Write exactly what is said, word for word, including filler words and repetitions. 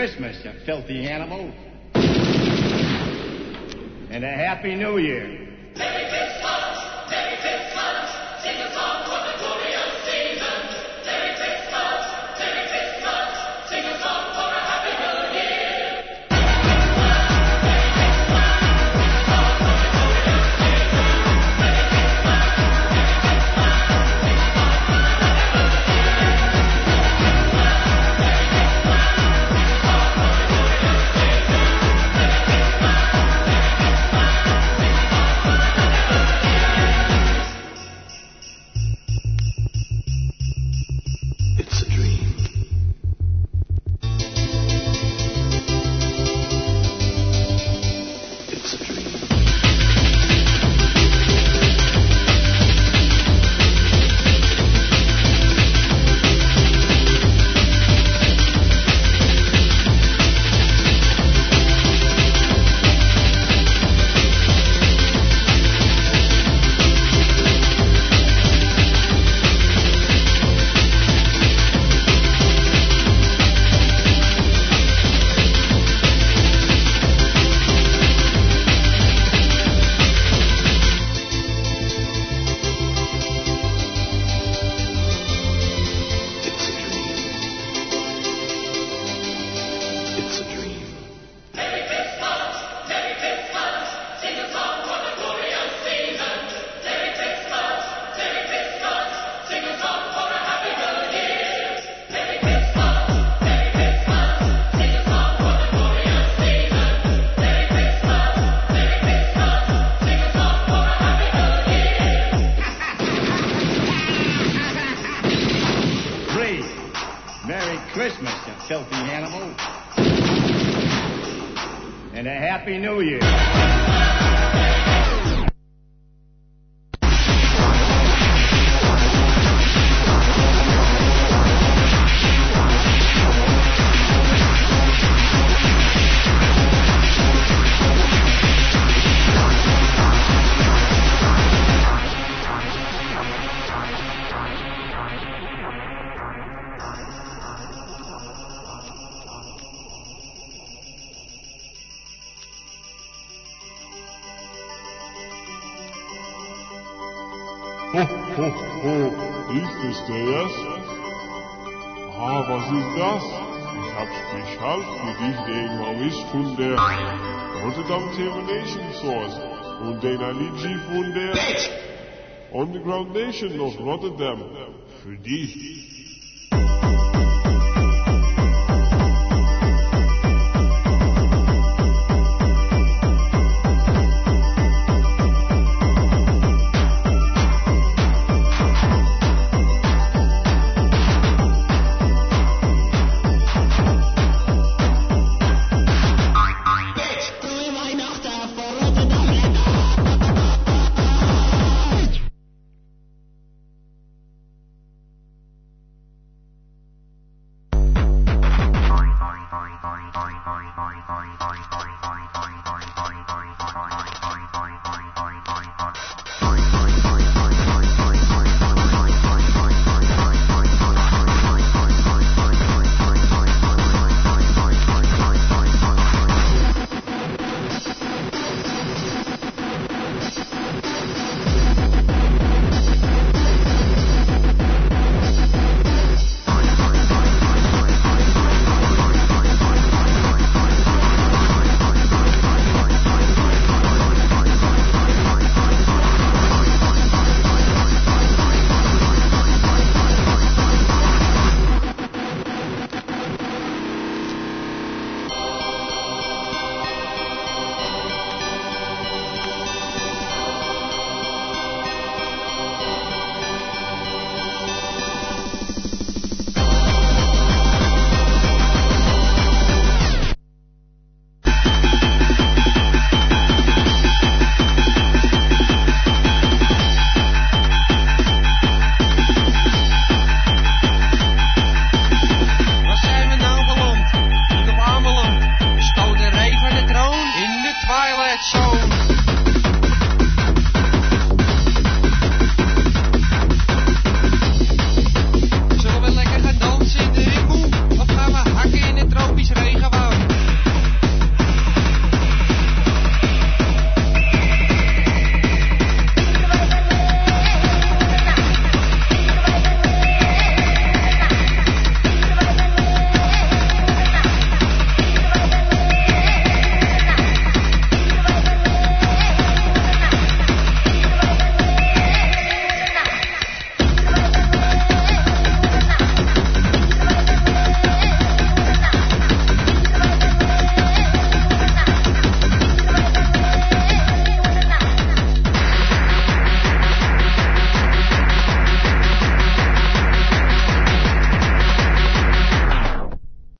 Christmas, you filthy animal. And a Happy New Year. Merry Christmas, Merry Christmas, sing a song for the glorious season. Merry Christmas, Merry Christmas, sing a song for a Happy New Year. Merry Christmas, Merry Christmas, sing a song for the glorious season. Merry Christmas, Merry Christmas, sing a song for a Happy New Year. Merry Christmas, Merry Christmas, sing a song for the glorious season. Merry Christmas, Merry Christmas, sing a song for a Happy New Year. It's a dream. It's a dream. It's a dream. It's a dream. Merry Christmas, Merry Christmas, sing a song for the glorious season. Merry Christmas, Merry Christmas, sing a song for a Happy New Year. Merry Christmas, Merry Christmas, sing a song for the glorious season. Merry Christmas, Merry Christmas, sing a song for a Happy New Year. Three. Merry Christmas, you filthy animal. And a Happy New Year. Ho, ho, ho, ist es das? Ah, was ist das? Ich hab spezial für dich den Maurice von der Rotterdam Termination Source und den Aligi von der Underground Nation of Rotterdam. Für dich.